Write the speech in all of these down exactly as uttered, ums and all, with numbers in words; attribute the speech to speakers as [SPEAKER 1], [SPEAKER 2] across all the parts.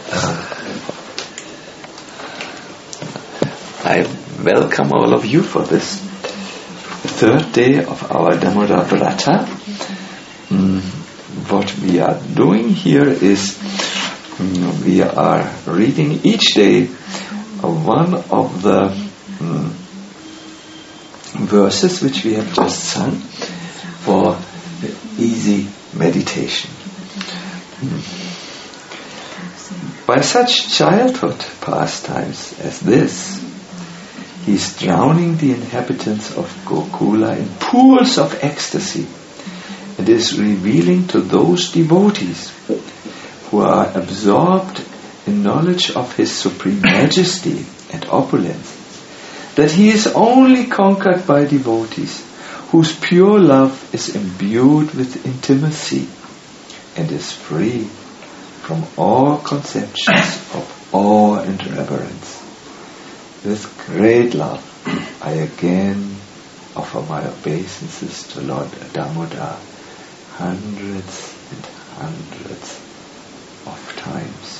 [SPEAKER 1] I welcome all of you for this third day of our Damodar Vrata. Mm, what we are doing here is mm, we are reading each day one of the mm, verses which we have just sung for easy meditation. Mm. By such childhood pastimes as this, he is drowning the inhabitants of Gokula in pools of ecstasy and is revealing to those devotees who are absorbed in knowledge of his supreme majesty and opulence that he is only conquered by devotees whose pure love is imbued with intimacy and is free from all conceptions of awe and reverence. With great love, I again offer my obeisances to Lord Damodar hundreds and hundreds of times.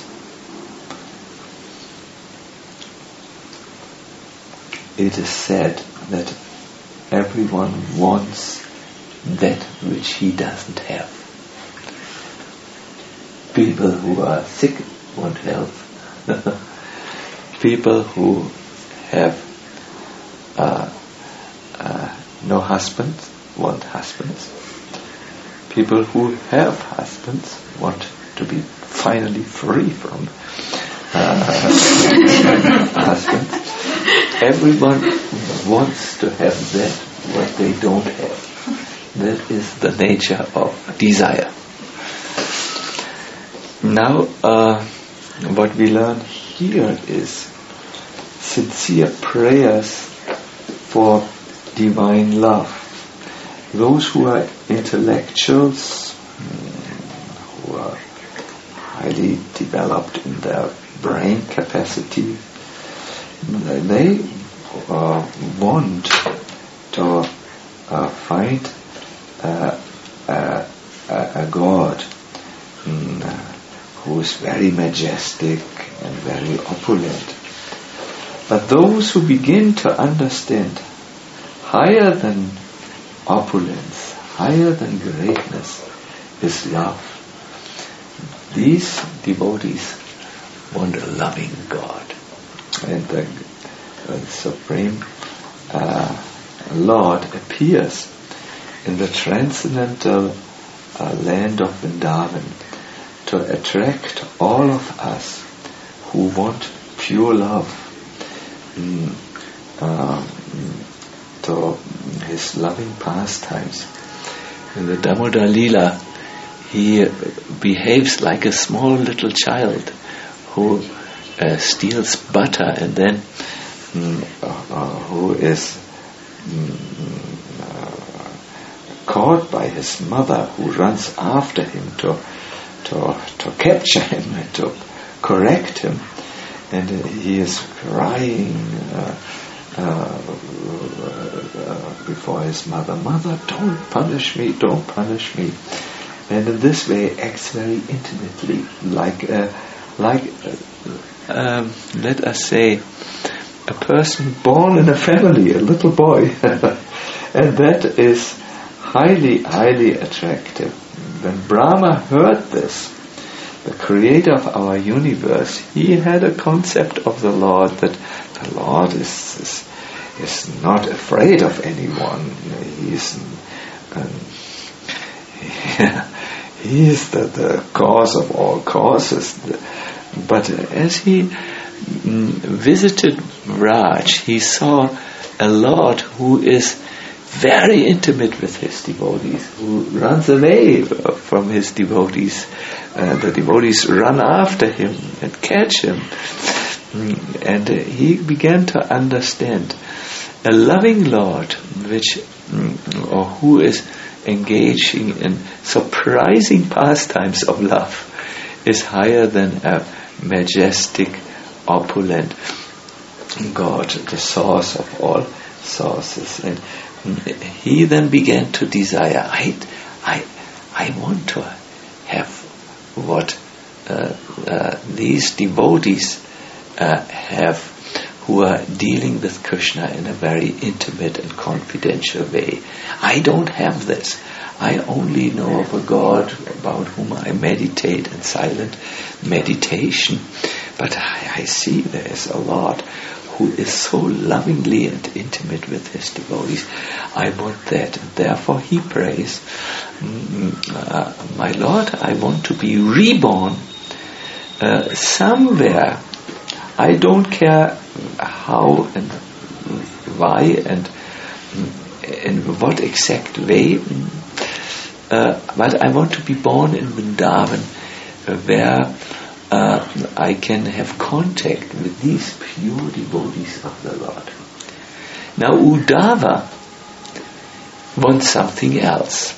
[SPEAKER 1] It is said that everyone wants that which he doesn't have. People who are sick want health. People who have uh, uh, no husband want husbands. People who have husbands want to be finally free from uh, husbands. Everyone wants to have that what they don't have. That is the nature of desire. Now, uh, what we learn here is sincere prayers for divine love. Those who are intellectuals, who are highly developed in their brain capacity, they uh, want to uh, find uh, a, a, a God um, who is very majestic and very opulent. But those who begin to understand higher than opulence, higher than greatness is love, these devotees want a loving God. And the, the Supreme uh, Lord appears in the transcendental uh, land of Vrindavan to attract all of us who want pure love mm, uh, to his loving pastimes. In the Damodar Leela, he behaves like a small little child who uh, steals butter and then mm, uh, who is mm, uh, caught by his mother, who runs after him to to to capture him and to correct him, and uh, he is crying uh, uh, uh, before his mother, "Mother, don't punish me, don't punish me." And in this way acts very intimately, like a, like a, um, let us say a person born in a family, a little boy, and that is highly, highly attractive. When Brahma heard this, the creator of our universe, he had a concept of the Lord, that the Lord is is, is not afraid of anyone. He is um, he is the, the cause of all causes. But as he mm, visited Raj, he saw a Lord who is very intimate with his devotees, who runs away from his devotees. Uh, the devotees run after him and catch him. Mm, and uh, he began to understand a loving Lord, which mm, or who is engaging in surprising pastimes of love, is higher than a majestic, opulent God, the source of all sources. And he then began to desire, I, I, I want to have what uh, uh, these devotees uh, have, who are dealing with Krishna in a very intimate and confidential way. I don't have this. I only know of a God about whom I meditate in silent meditation. But I, I see there is a Lord who is so lovingly and intimate with his devotees. I want that. And therefore he prays, uh, my Lord, I want to be reborn uh, somewhere. I don't care how and why and in what exact way, uh, but I want to be born in Vrindavan, uh, where uh, I can have contact with these pure devotees of the Lord. Now Uddhava wants something else.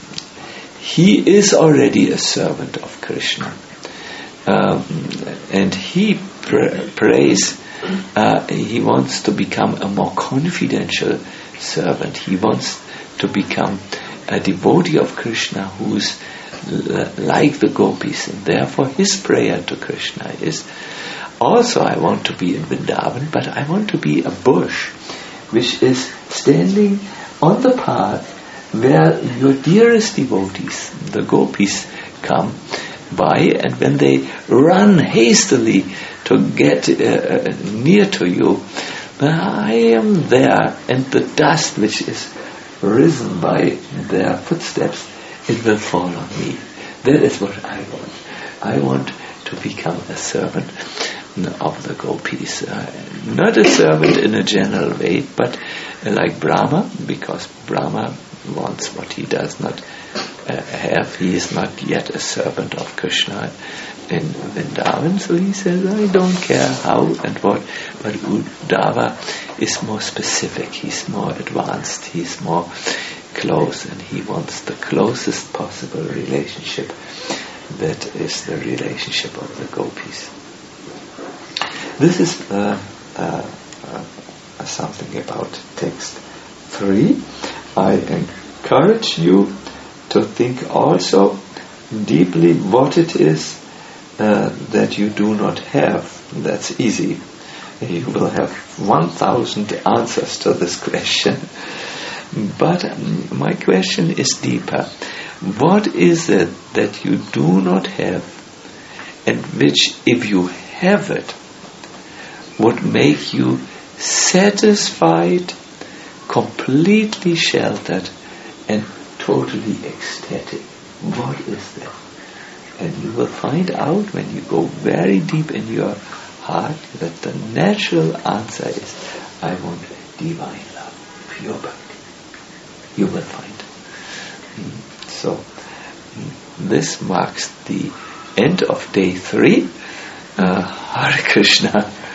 [SPEAKER 1] He is already a servant of Krishna, um, and he pr- prays. Uh, he wants to become a more confidential servant. He wants to become a devotee of Krishna who's l- like the gopis, and therefore his prayer to Krishna is, also I want to be in Vrindavan, but I want to be a bush which is standing on the path where your dearest devotees, the gopis, come by, and when they run hastily to get uh, near to you, I am there, and the dust which is risen by their footsteps, it will fall on me. That is what I want. I want to become a servant of the gopis. Uh, not a servant in a general way, but uh, like Brahma, because Brahma wants what he does not uh, have. He is not yet a servant of Krishna in Vrindavan, so he says, I don't care how and what, but Uddhava is more specific, he's more advanced, he's more close, and he wants the closest possible relationship, that is the relationship of the gopis. This is uh, uh, uh, something about text three. I encourage you to think also deeply what it is uh, that you do not have. That's easy. You will have one thousand answers to this question. But um, my question is deeper. What is it that you do not have, and which, if you have it, would make you satisfied, completely sheltered, and totally ecstatic? What is that? And you will find out when you go very deep in your heart that the natural answer is, I want divine love, pure bhakti. You will find. Mm. So, mm, this marks the end of day three. Uh, Hare Krishna.